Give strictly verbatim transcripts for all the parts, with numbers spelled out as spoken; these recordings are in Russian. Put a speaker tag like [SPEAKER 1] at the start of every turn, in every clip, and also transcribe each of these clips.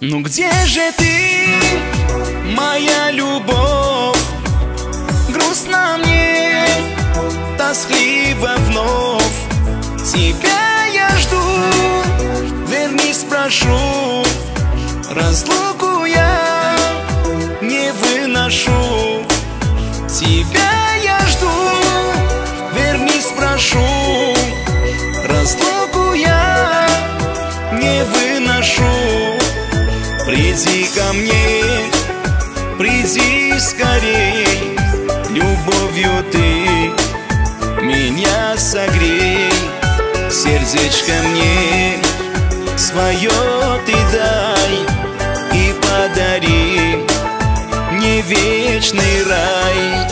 [SPEAKER 1] Ну где же ты, моя любовь? Грустно мне, тоскливо вновь. Тебя я жду, вернись, прошу. Разлуку я не выношу. Тебя я жду, вернись, прошу. Разлуку я не выношу. Приди ко мне, приди скорей. Любовью ты меня согрей. Сердечко мне свое ты дай и подари мне вечный рай.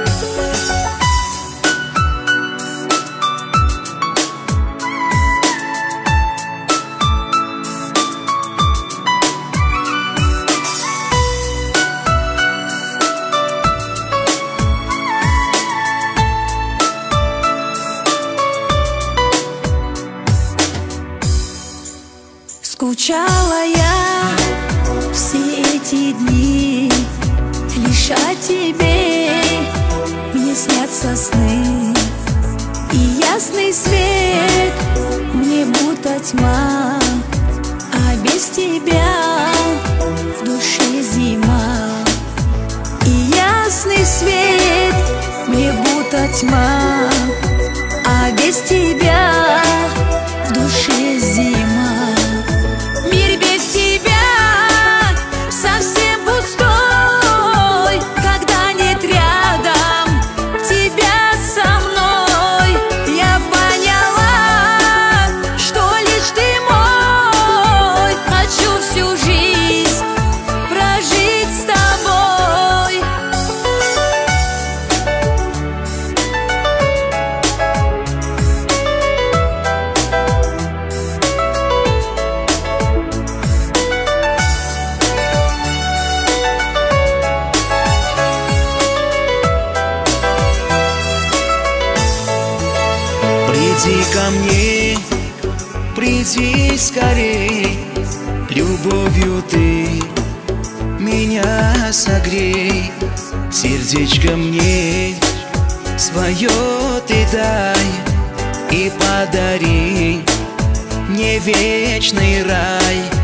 [SPEAKER 2] Скучала я все эти дни, лишь о тебе мне снятся сны. И ясный свет мне будто тьма, а без тебя в душе зима. И ясный свет мне будто тьма, а без тебя в душе зима.
[SPEAKER 1] Приди ко мне, приди скорей. Любовью ты меня согрей. Сердечко мне свое ты дай и подари мне вечный рай.